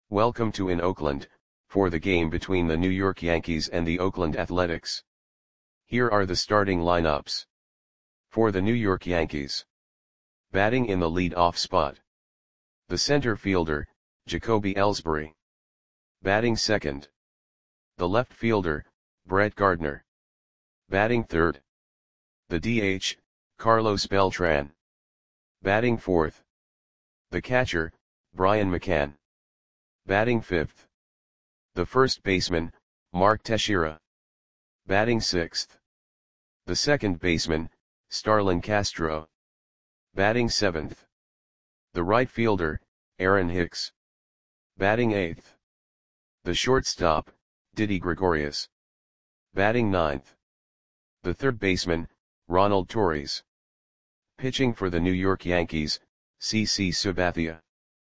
Welcome to in Oakland, for the game between the New York Yankees and the Oakland Athletics. Here are the starting lineups. For the New York Yankees. Batting in the lead-off spot. The center fielder, Jacoby Ellsbury. Batting second. The left fielder, Brett Gardner. Batting third. The DH, Carlos Beltran. Batting fourth. The catcher, Brian McCann. Batting fifth. The first baseman, Mark Teixeira. Batting sixth. The second baseman, Starlin Castro. Batting seventh. The right fielder, Aaron Hicks. Batting eighth. The shortstop, Didi Gregorius. Batting ninth. The third baseman, Ronald Torres. Pitching for the New York Yankees, CC Sabathia.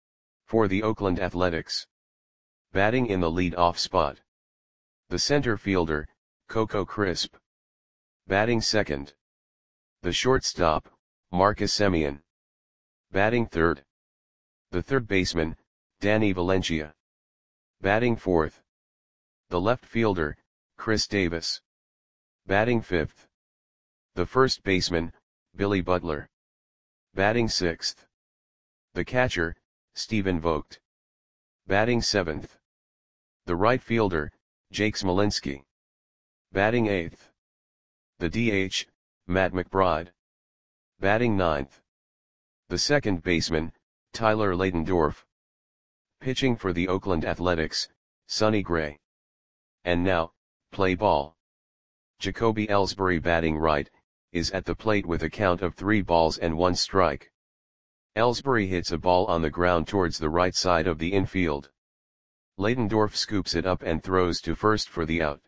For the Oakland Athletics. Batting in the lead-off spot. The center fielder, Coco Crisp. Batting second. The shortstop, Marcus Semien. Batting third. The third baseman, Danny Valencia. Batting fourth. The left fielder, Chris Davis. Batting fifth. The first baseman, Billy Butler. Batting sixth. The catcher, Stephen Vogt. Batting seventh. The right fielder, Jake Smolinski. Batting eighth. The DH, Matt McBride. Batting ninth. The second baseman, Tyler Ladendorf. Pitching for the Oakland Athletics, Sonny Gray. And now, play ball. Jacoby Ellsbury batting right, is at the plate with a count of 3 balls and 1 strike. Ellsbury hits a ball on the ground towards the right side of the infield. Ladendorf scoops it up and throws to first for the out.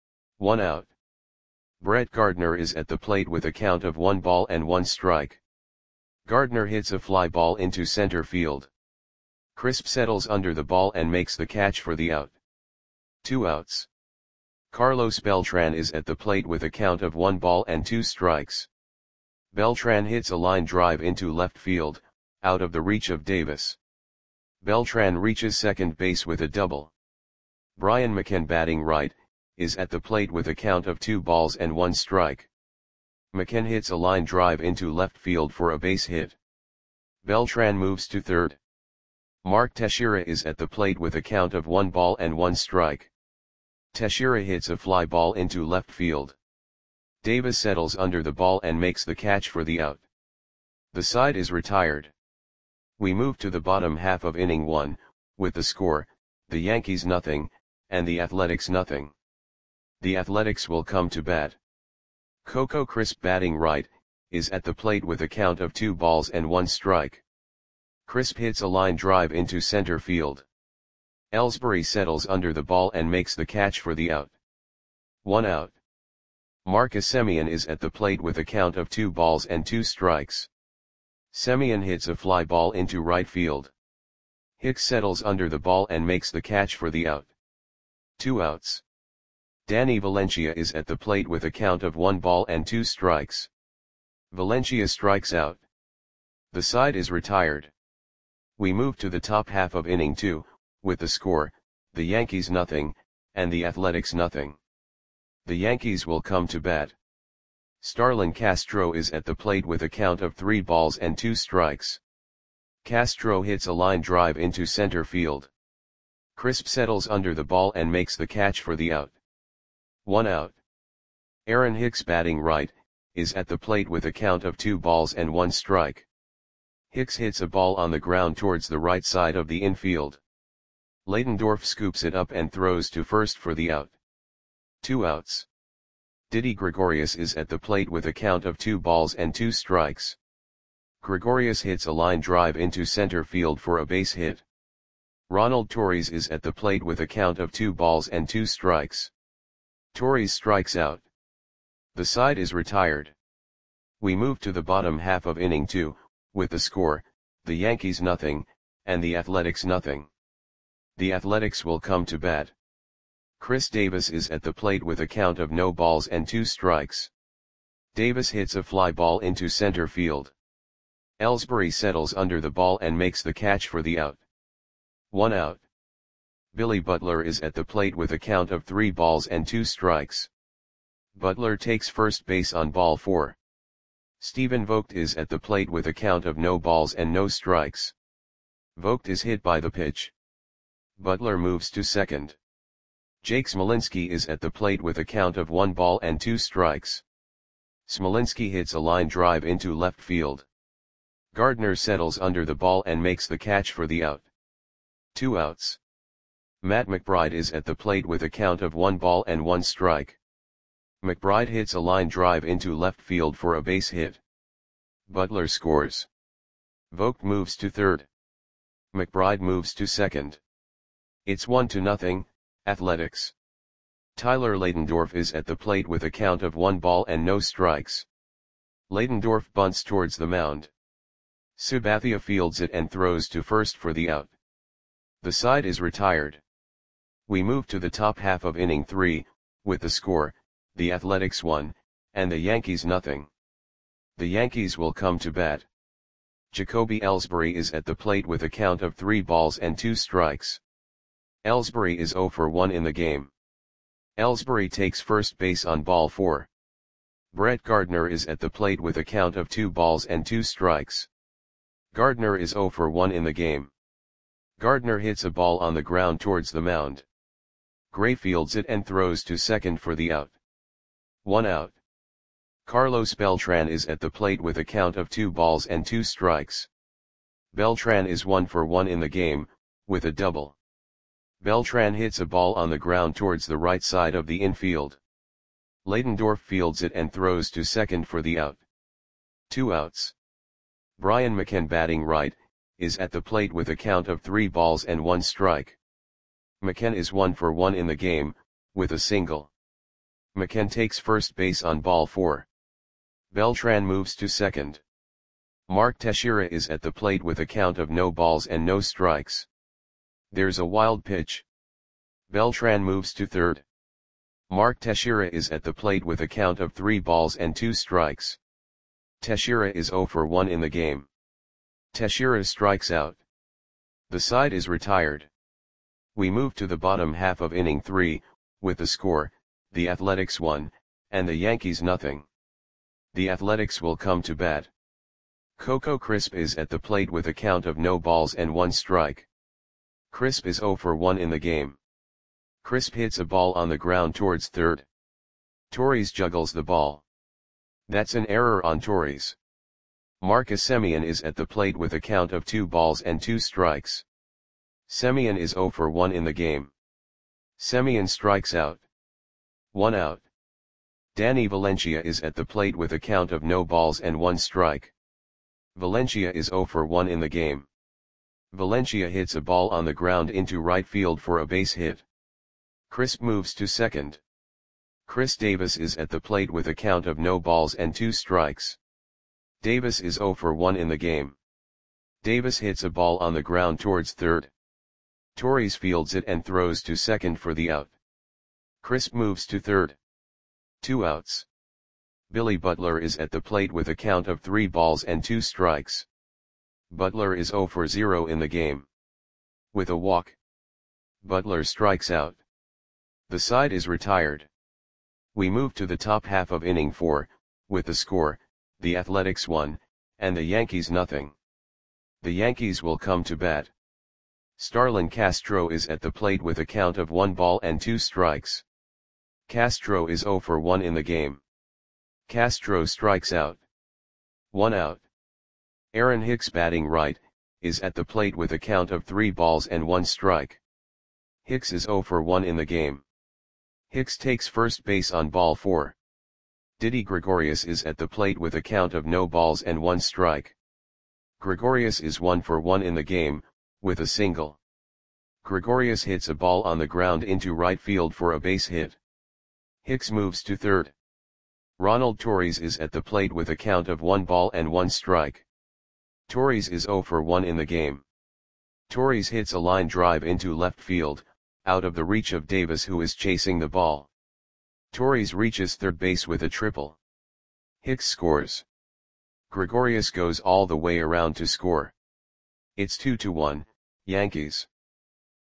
1 out. Brett Gardner is at the plate with a count of 1 ball and 1 strike. Gardner hits a fly ball into center field. Crisp settles under the ball and makes the catch for the out. 2 outs. Carlos Beltran is at the plate with a count of 1 ball and 2 strikes. Beltran hits a line drive into left field, out of the reach of Davis. Beltran reaches second base with a double. Brian McCann batting right, is at the plate with a count of 2 balls and 1 strike. McCann hits a line drive into left field for a base hit. Beltran moves to third. Mark Teixeira is at the plate with a count of 1 ball and 1 strike. Teixeira hits a fly ball into left field. Davis settles under the ball and makes the catch for the out. The side is retired. We move to the bottom half of inning 1, with the score, the Yankees nothing, and the Athletics nothing. The Athletics will come to bat. Coco Crisp batting right, is at the plate with a count of 2 balls and 1 strike. Crisp hits a line drive into center field. Ellsbury settles under the ball and makes the catch for the out. 1 out. Marcus Semien is at the plate with a count of 2 balls and 2 strikes. Semien hits a fly ball into right field. Hicks settles under the ball and makes the catch for the out. 2 outs. Danny Valencia is at the plate with a count of 1 ball and 2 strikes. Valencia strikes out. The side is retired. We move to the top half of inning 2, with the score, the Yankees nothing, and the Athletics nothing. The Yankees will come to bat. Starlin Castro is at the plate with a count of 3 balls and 2 strikes. Castro hits a line drive into center field. Crisp settles under the ball and makes the catch for the out. 1 out. Aaron Hicks batting right, is at the plate with a count of 2 balls and 1 strike. Hicks hits a ball on the ground towards the right side of the infield. Ladendorf scoops it up and throws to first for the out. 2 outs. Didi Gregorius is at the plate with a count of 2 balls and 2 strikes. Gregorius hits a line drive into center field for a base hit. Ronald Torres is at the plate with a count of 2 balls and 2 strikes. Torres strikes out. The side is retired. We move to the bottom half of inning 2, with the score, the Yankees nothing, and the Athletics nothing. The Athletics will come to bat. Chris Davis is at the plate with a count of no balls and 2 strikes. Davis hits a fly ball into center field. Ellsbury settles under the ball and makes the catch for the out. 1 out. Billy Butler is at the plate with a count of 3 balls and 2 strikes. Butler takes first base on ball 4. Stephen Vogt is at the plate with a count of no balls and no strikes. Vogt is hit by the pitch. Butler moves to second. Jake Smolinski is at the plate with a count of 1 ball and 2 strikes. Smolinski hits a line drive into left field. Gardner settles under the ball and makes the catch for the out. 2 outs. Matt McBride is at the plate with a count of 1 ball and 1 strike. McBride hits a line drive into left field for a base hit. Butler scores. Vogt moves to third. McBride moves to second. It's 1-0, Athletics. Tyler Leidendorf is at the plate with a count of 1 ball and no strikes. Leidendorf bunts towards the mound. Sabathia fields it and throws to first for the out. The side is retired. We move to the top half of inning 3, with the score, the Athletics 1, and the Yankees nothing. The Yankees will come to bat. Jacoby Ellsbury is at the plate with a count of 3 balls and 2 strikes. Ellsbury is 0 for 1 in the game. Ellsbury takes first base on ball 4. Brett Gardner is at the plate with a count of 2 balls and 2 strikes. Gardner is 0 for 1 in the game. Gardner hits a ball on the ground towards the mound. Gray fields it and throws to second for the out. 1 out. Carlos Beltran is at the plate with a count of 2 balls and 2 strikes. Beltran is 1 for 1 in the game, with a double. Beltran hits a ball on the ground towards the right side of the infield. Leidendorf fields it and throws to second for the out. 2 outs. Brian McCann batting right, is at the plate with a count of 3 balls and 1 strike. McCann is 1 for 1 in the game, with a single. McCann takes first base on ball 4. Beltran moves to second. Mark Teixeira is at the plate with a count of no balls and no strikes. There's a wild pitch. Beltran moves to third. Mark Teixeira is at the plate with a count of 3 balls and 2 strikes. Teixeira is 0 for 1 in the game. Teixeira strikes out. The side is retired. We move to the bottom half of inning 3, with the score, the Athletics 1, and the Yankees nothing. The Athletics will come to bat. Coco Crisp is at the plate with a count of no balls and 1 strike. Crisp is 0 for 1 in the game. Crisp hits a ball on the ground towards third. Torres juggles the ball. That's an error on Torres. Marcus Semien is at the plate with a count of 2 balls and 2 strikes. Semien is 0 for 1 in the game. Semien strikes out. 1 out. Danny Valencia is at the plate with a count of no balls and 1 strike. Valencia is 0 for 1 in the game. Valencia hits a ball on the ground into right field for a base hit. Crisp moves to second. Chris Davis is at the plate with a count of no balls and 2 strikes. Davis is 0 for 1 in the game. Davis hits a ball on the ground towards third. Torres fields it and throws to second for the out. Crisp moves to third. 2 outs. Billy Butler is at the plate with a count of 3 balls and 2 strikes. Butler is 0 for 0 in the game. With a walk. Butler strikes out. The side is retired. We move to the top half of inning 4, with the score, the Athletics 1, and the Yankees nothing. The Yankees will come to bat. Starlin Castro is at the plate with a count of 1 ball and 2 strikes. Castro is 0 for 1 in the game. Castro strikes out. 1 out. Aaron Hicks batting right, is at the plate with a count of 3 balls and 1 strike. Hicks is 0 for 1 in the game. Hicks takes first base on ball 4. Didi Gregorius is at the plate with a count of no balls and 1 strike. Gregorius is 1 for 1 in the game, with a single. Gregorius hits a ball on the ground into right field for a base hit. Hicks moves to third. Ronald Torres is at the plate with a count of 1 ball and 1 strike. Torres is 0 for 1 in the game. Torres hits a line drive into left field, out of the reach of Davis who is chasing the ball. Torres reaches third base with a triple. Hicks scores. Gregorius goes all the way around to score. It's 2-1, Yankees.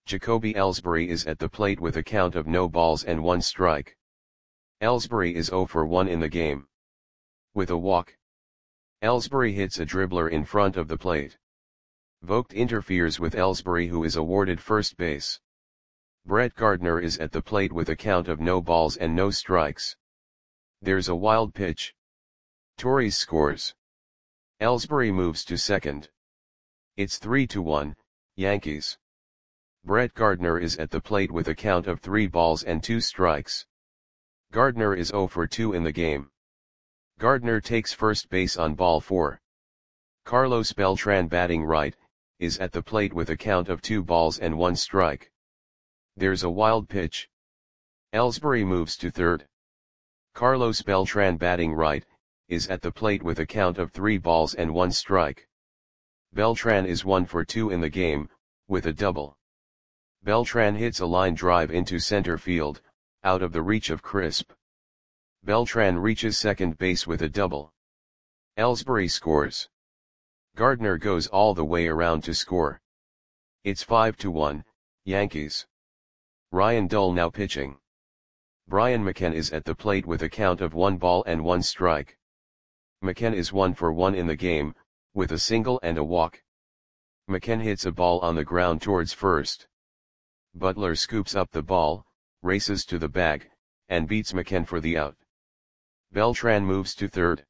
Jacoby Ellsbury is at the plate with a count of no balls and 1 strike. Ellsbury is 0 for 1 in the game. With a walk, Ellsbury hits a dribbler in front of the plate. Vogt interferes with Ellsbury, who is awarded first base. Brett Gardner is at the plate with a count of no balls and no strikes. There's a wild pitch. Torres scores. Ellsbury moves to second. It's 3-1, Yankees. Brett Gardner is at the plate with a count of 3 balls and 2 strikes. Gardner is 0 for 2 in the game. Gardner takes first base on ball 4. Carlos Beltran, batting right, is at the plate with a count of 2 balls and 1 strike. There's a wild pitch. Ellsbury moves to third. Carlos Beltran, batting right, is at the plate with a count of 3 balls and 1 strike. Beltran is 1 for 2 in the game, with a double. Beltran hits a line drive into center field, out of the reach of Crisp. Beltran reaches second base with a double. Ellsbury scores. Gardner goes all the way around to score. It's 5-1, Yankees. Ryan Dull now pitching. Brian McCann is at the plate with a count of 1 ball and 1 strike. McCann is 1 for 1 in the game, with a single and a walk. McCann hits a ball on the ground towards first. Butler scoops up the ball, races to the bag, and beats McCann for the out. Beltran moves to third.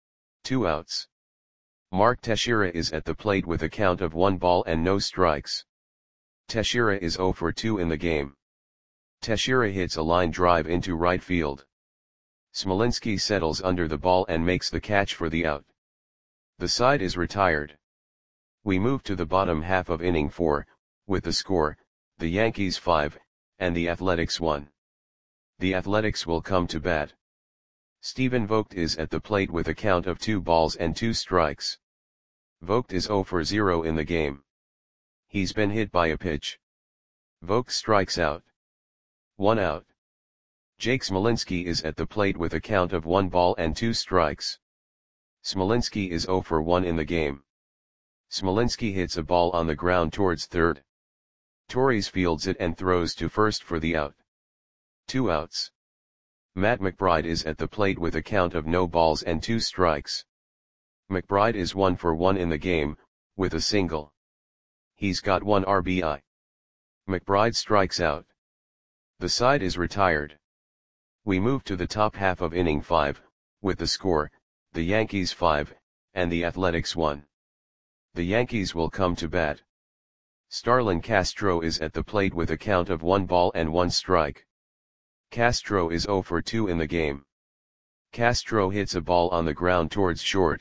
2 outs. Mark Teixeira is at the plate with a count of 1 ball and no strikes. Teixeira is 0 for 2 in the game. Teixeira hits a line drive into right field. Smolinski settles under the ball and makes the catch for the out. The side is retired. We move to the bottom half of inning 4, with the score, the Yankees 5, and the Athletics 1. The Athletics will come to bat. Stephen Vogt is at the plate with a count of 2 balls and 2 strikes. Vogt is 0 for 0 in the game. He's been hit by a pitch. Vogt strikes out. 1 out. Jake Smolinski is at the plate with a count of 1 ball and 2 strikes. Smolinski is 0 for 1 in the game. Smolinski hits a ball on the ground towards third. Torres fields it and throws to first for the out. 2 outs. Matt McBride is at the plate with a count of no balls and 2 strikes. McBride is 1 for 1 in the game, with a single. He's got 1 RBI. McBride strikes out. The side is retired. We move to the top half of inning 5, with the score, the Yankees 5, and the Athletics 1. The Yankees will come to bat. Starlin Castro is at the plate with a count of 1 ball and 1 strike. Castro is 0 for 2 in the game. Castro hits a ball on the ground towards short.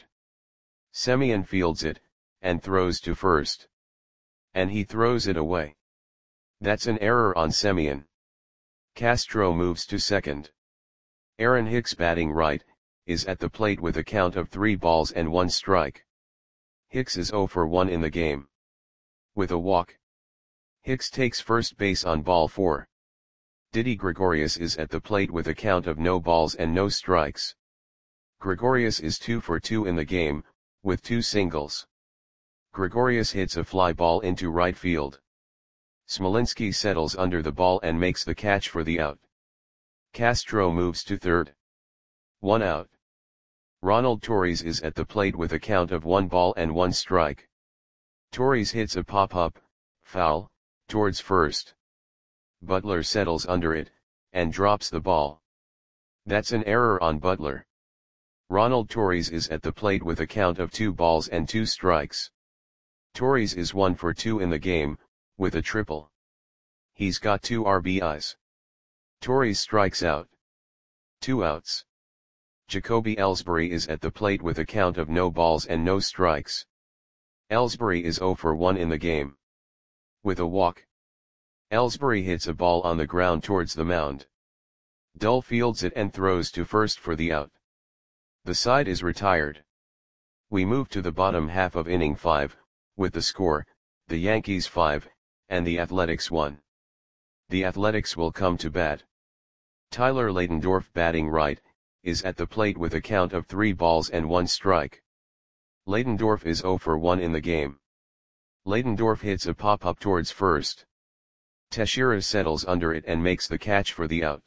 Semien fields it, and throws to first. And he throws it away. That's an error on Semien. Castro moves to second. Aaron Hicks, batting right, is at the plate with a count of 3 balls and 1 strike. Hicks is 0 for 1 in the game. With a walk, Hicks takes first base on ball 4. Didi Gregorius is at the plate with a count of no balls and no strikes. Gregorius is 2 for 2 in the game, with 2 singles. Gregorius hits a fly ball into right field. Smolinski settles under the ball and makes the catch for the out. Castro moves to third. 1 out. Ronald Torres is at the plate with a count of 1 ball and 1 strike. Torres hits a pop-up, foul, towards first. Butler settles under it, and drops the ball. That's an error on Butler. Ronald Torres is at the plate with a count of 2 balls and 2 strikes. Torres is 1 for 2 in the game, with a triple. He's got 2 RBIs. Torres strikes out. 2 outs. Jacoby Ellsbury is at the plate with a count of no balls and no strikes. Ellsbury is 0 for 1 in the game. With a walk, Ellsbury hits a ball on the ground towards the mound. Dull fields it and throws to first for the out. The side is retired. We move to the bottom half of inning 5, with the score, the Yankees 5, and the Athletics 1. The Athletics will come to bat. Tyler Ladendorf, batting right, is at the plate with a count of 3 balls and 1 strike. Ladendorf is 0 for 1 in the game. Ladendorf hits a pop-up towards first. Teixeira settles under it and makes the catch for the out.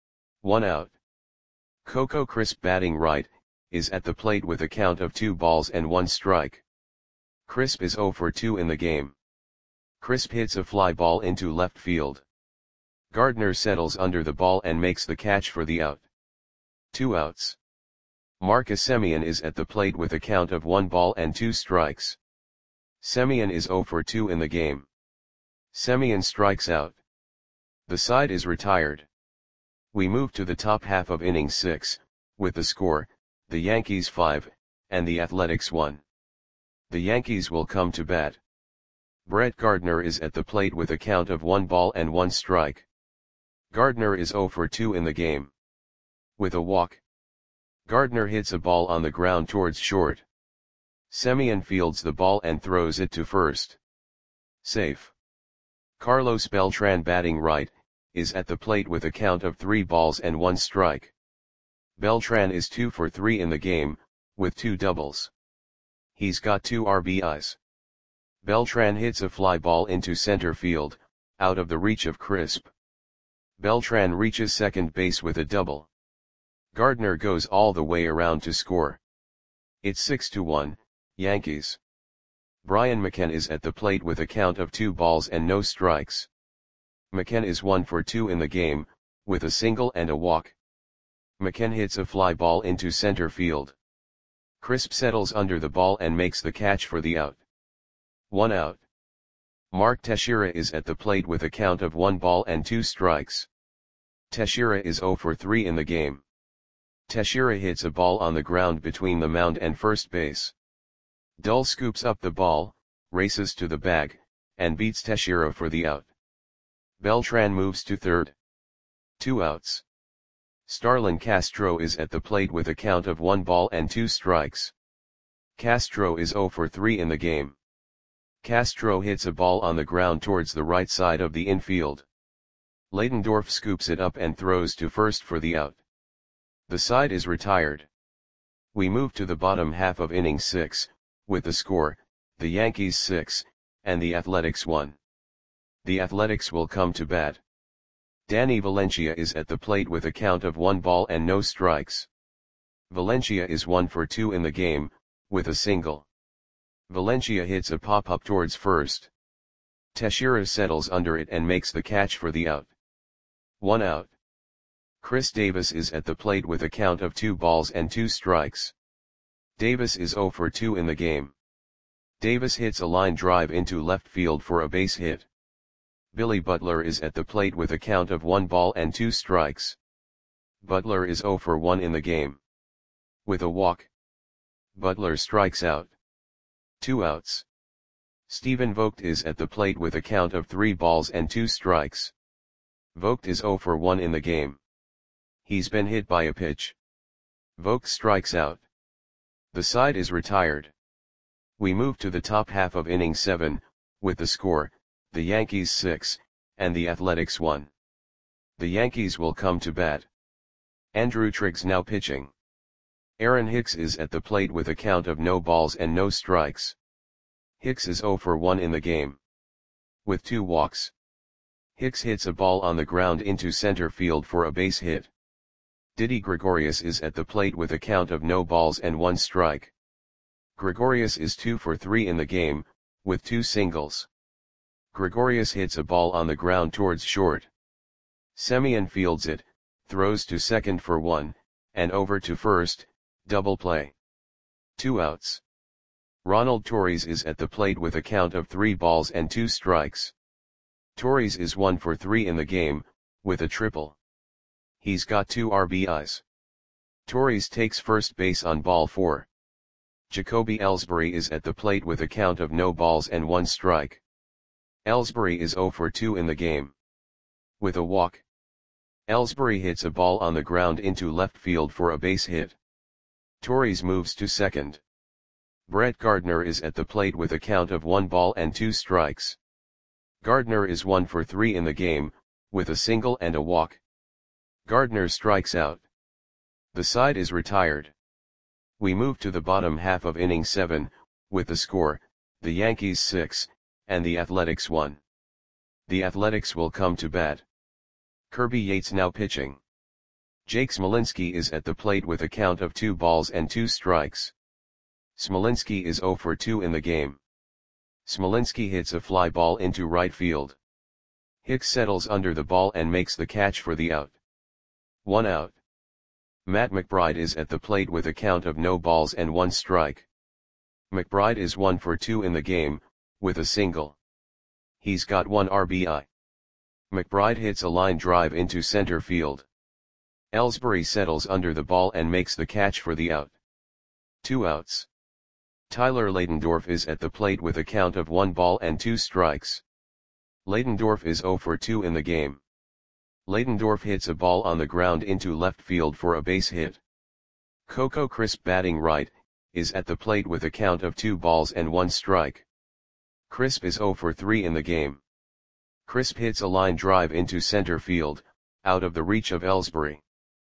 1 out. Coco Crisp batting right, is at the plate with a count of 2 balls and 1 strike. Crisp is 0 for 2 in the game. Crisp hits a fly ball into left field. Gardner settles under the ball and makes the catch for the out. 2 outs. Marcus Semien is at the plate with a count of 1 ball and 2 strikes. Semien is 0 for 2 in the game. Semien strikes out. The side is retired. We move to the top half of inning 6, with the score, the Yankees 5, and the Athletics 1. The Yankees will come to bat. Brett Gardner is at the plate with a count of 1 ball and 1 strike. Gardner is 0 for 2 in the game. With a walk. Gardner hits a ball on the ground towards short. Semien fields the ball and throws it to first. Safe. Carlos Beltran batting right, is at the plate with a count of 3 balls and 1 strike. Beltran is 2 for 3 in the game, with 2 doubles. He's got 2 RBIs. Beltran hits a fly ball into center field, out of the reach of Crisp. Beltran reaches second base with a double. Gardner goes all the way around to score. It's 6-1, Yankees. Brian McCann is at the plate with a count of 2 balls and no strikes. McCann is 1 for 2 in the game, with a single and a walk. McCann hits a fly ball into center field. Crisp settles under the ball and makes the catch for the out. 1 out. Mark Teixeira is at the plate with a count of 1 ball and 2 strikes. Teixeira is 0 for 3 in the game. Teixeira hits a ball on the ground between the mound and first base. Dull scoops up the ball, races to the bag, and beats Teixeira for the out. Beltran moves to third. 2 outs. Starlin Castro is at the plate with a count of 1 ball and 2 strikes. Castro is 0 for 3 in the game. Castro hits a ball on the ground towards the right side of the infield. Leidendorf scoops it up and throws to first for the out. The side is retired. We move to the bottom half of inning 6, with the score, the Yankees 6, and the Athletics 1. The Athletics will come to bat. Danny Valencia is at the plate with a count of 1 ball and no strikes. Valencia is 1 for 2 in the game, with a single. Valencia hits a pop-up towards first. Teixeira settles under it and makes the catch for the out. 1 out. Chris Davis is at the plate with a count of 2 balls and 2 strikes. Davis is 0 for 2 in the game. Davis hits a line drive into left field for a base hit. Billy Butler is at the plate with a count of 1 ball and 2 strikes. Butler is 0 for 1 in the game. With a walk. Butler strikes out. 2 outs. Stephen Vogt is at the plate with a count of 3 balls and 2 strikes. Vogt is 0 for 1 in the game. He's been hit by a pitch. Vogt strikes out. The side is retired. We move to the top half of inning 7, with the score, the Yankees 6, and the Athletics 1. The Yankees will come to bat. Andrew Triggs now pitching. Aaron Hicks is at the plate with a count of no balls and no strikes. Hicks is 0 for 1 in the game. With 2 walks. Hicks hits a ball on the ground into center field for a base hit. Didi Gregorius is at the plate with a count of no balls and 1 strike. Gregorius is 2 for 3 in the game, with 2 singles. Gregorius hits a ball on the ground towards short. Semien fields it, throws to second for 1, and over to first, double play. 2 outs. Ronald Torres is at the plate with a count of 3 balls and 2 strikes. Torres is 1 for 3 in the game, with a triple. He's got 2 RBIs. Torres takes first base on ball 4. Jacoby Ellsbury is at the plate with a count of no balls and 1 strike. Ellsbury is 0 for 2 in the game. With a walk. Ellsbury hits a ball on the ground into left field for a base hit. Torres moves to second. Brett Gardner is at the plate with a count of 1 ball and 2 strikes. Gardner is 1 for 3 in the game, with a single and a walk. Gardner strikes out. The side is retired. We move to the bottom half of inning 7, with the score, the Yankees 6, and the Athletics 1. The Athletics will come to bat. Kirby Yates now pitching. Jake Smolinski is at the plate with a count of 2 balls and 2 strikes. Smolinski is 0 for 2 in the game. Smolinski hits a fly ball into right field. Hicks settles under the ball and makes the catch for the out. 1 out. Matt McBride is at the plate with a count of no balls and 1 strike. McBride is 1 for 2 in the game, with a single. He's got 1 RBI. McBride hits a line drive into center field. Ellsbury settles under the ball and makes the catch for the out. 2 outs. Tyler Leydendorf is at the plate with a count of 1 ball and 2 strikes. Leydendorf is 0 for 2 in the game. Leydendorf hits a ball on the ground into left field for a base hit. Coco Crisp batting right, is at the plate with a count of 2 balls and 1 strike. Crisp is 0 for 3 in the game. Crisp hits a line drive into center field, out of the reach of Ellsbury.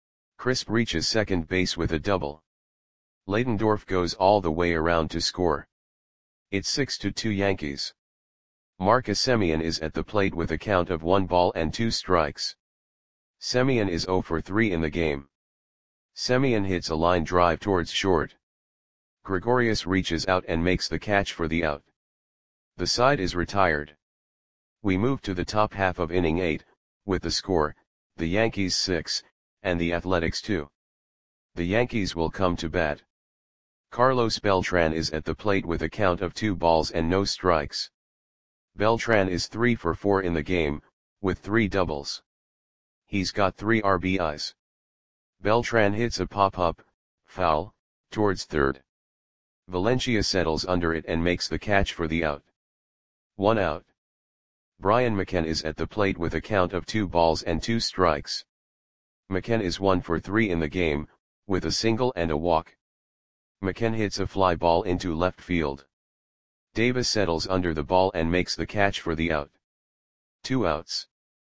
Crisp reaches second base with a double. Leydendorf goes all the way around to score. It's 6-2 Yankees. Marcus Semien is at the plate with a count of 1 ball and 2 strikes. Semien is 0 for 3 in the game. Semien hits a line drive towards short. Gregorius reaches out and makes the catch for the out. The side is retired. We move to the top half of inning 8, with the score, the Yankees 6, and the Athletics 2. The Yankees will come to bat. Carlos Beltran is at the plate with a count of 2 balls and no strikes. Beltran is 3 for 4 in the game, with 3 doubles. He's got 3 RBIs. Beltran hits a pop-up, foul, towards third. Valencia settles under it and makes the catch for the out. 1 out. Brian McCann is at the plate with a count of 2 balls and 2 strikes. McCann is 1 for 3 in the game, with a single and a walk. McCann hits a fly ball into left field. Davis settles under the ball and makes the catch for the out. 2 outs.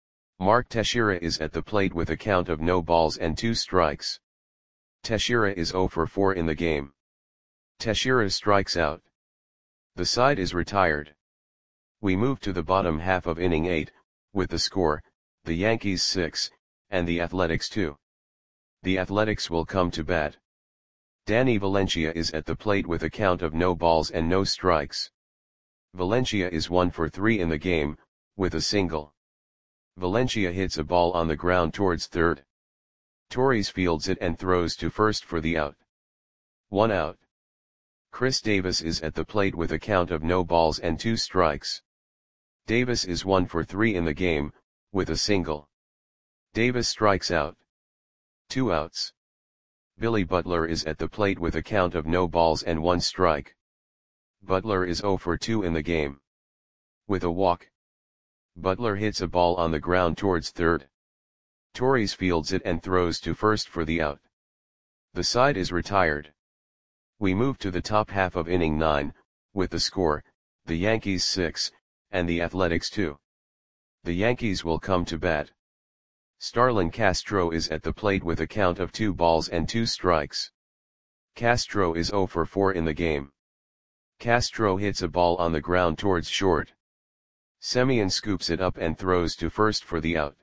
Mark Teixeira is at the plate with a count of no balls and 2 strikes. Teixeira is 0 for 4 in the game. Teixeira strikes out. The side is retired. We move to the bottom half of inning 8, with the score, the Yankees 6, and the Athletics 2. The Athletics will come to bat. Danny Valencia is at the plate with a count of no balls and no strikes. Valencia is 1 for 3 in the game, with a single. Valencia hits a ball on the ground towards third. Torres fields it and throws to first for the out. 1 out. Chris Davis is at the plate with a count of no balls and 2 strikes. Davis is 1 for 3 in the game, with a single. Davis strikes out. 2 outs. Billy Butler is at the plate with a count of no balls and 1 strike. Butler is 0 for 2 in the game. With a walk. Butler hits a ball on the ground towards third. Torres fields it and throws to first for the out. The side is retired. We move to the top half of inning 9, with the score, the Yankees 6, and the Athletics 2. The Yankees will come to bat. Starlin Castro is at the plate with a count of 2 balls and 2 strikes. Castro is 0 for 4 in the game. Castro hits a ball on the ground towards short. Semien scoops it up and throws to first for the out.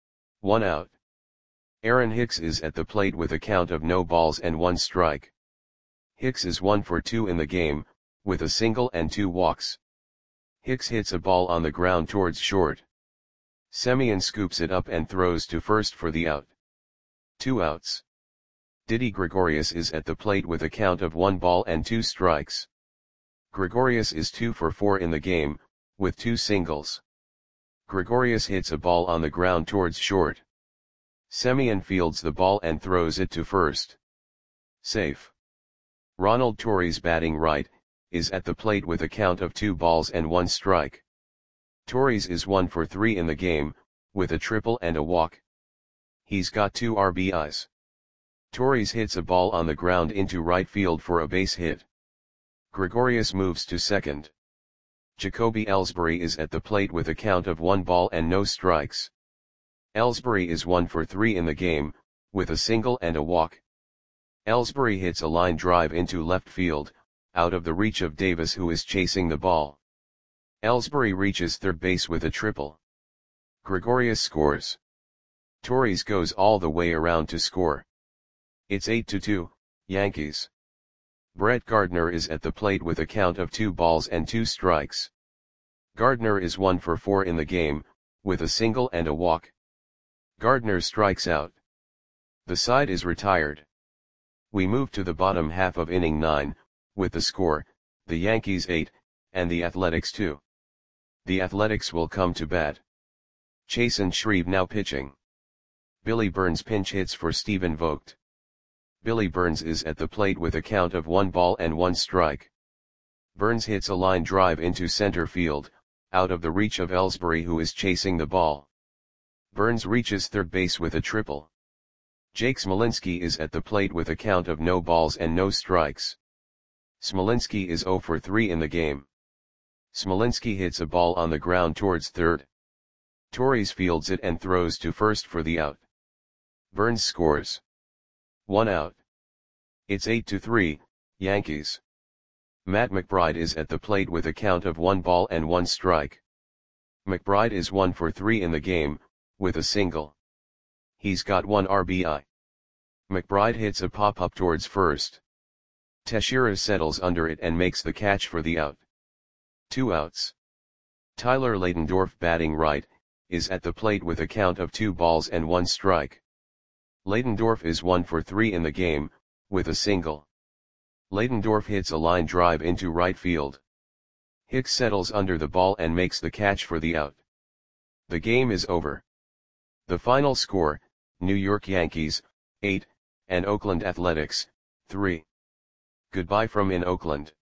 1 out. Aaron Hicks is at the plate with a count of no balls and 1 strike. Hicks is 1 for 2 in the game, with a single and 2 walks. Hicks hits a ball on the ground towards short. Semien scoops it up and throws to first for the out. 2 outs. Didi Gregorius is at the plate with a count of 1 ball and 2 strikes. Gregorius is 2 for 4 in the game, with 2 singles. Gregorius hits a ball on the ground towards short. Semien fields the ball and throws it to first. Safe. Ronald Torres batting right, is at the plate with a count of 2 balls and 1 strike. Torres is 1 for 3 in the game, with a triple and a walk. He's got 2 RBIs. Torres hits a ball on the ground into right field for a base hit. Gregorius moves to second. Jacoby Ellsbury is at the plate with a count of 1 ball and no strikes. Ellsbury is 1 for 3 in the game, with a single and a walk. Ellsbury hits a line drive into left field, out of the reach of Davis who is chasing the ball. Ellsbury reaches third base with a triple. Gregorius scores. Torres goes all the way around to score. It's 8-2, Yankees. Brett Gardner is at the plate with a count of 2 balls and 2 strikes. Gardner is 1 for 4 in the game, with a single and a walk. Gardner strikes out. The side is retired. We move to the bottom half of inning 9, with the score, the Yankees 8, and the Athletics 2. The Athletics will come to bat. Chasen Shreve now pitching. Billy Burns pinch hits for Stephen Vogt. Billy Burns is at the plate with a count of 1 ball and 1 strike. Burns hits a line drive into center field, out of the reach of Ellsbury, who is chasing the ball. Burns reaches third base with a triple. Jake Smolinski is at the plate with a count of no balls and no strikes. Smolinski is 0 for 3 in the game. Smolinski hits a ball on the ground towards third. Torres fields it and throws to first for the out. Burns scores. 1 out. It's 8-3, Yankees. Matt McBride is at the plate with a count of 1 ball and 1 strike. McBride is 1 for 3 in the game, with a single. He's got 1 RBI. McBride hits a pop-up towards first. Teixeira settles under it and makes the catch for the out. 2 outs. Tyler Ladendorf, batting right, is at the plate with a count of 2 balls and 1 strike. Ladendorf is 1 for 3 in the game, with a single. Ladendorf hits a line drive into right field. Hicks settles under the ball and makes the catch for the out. The game is over. The final score, New York Yankees, 8, and Oakland Athletics, 3. Goodbye from in Oakland.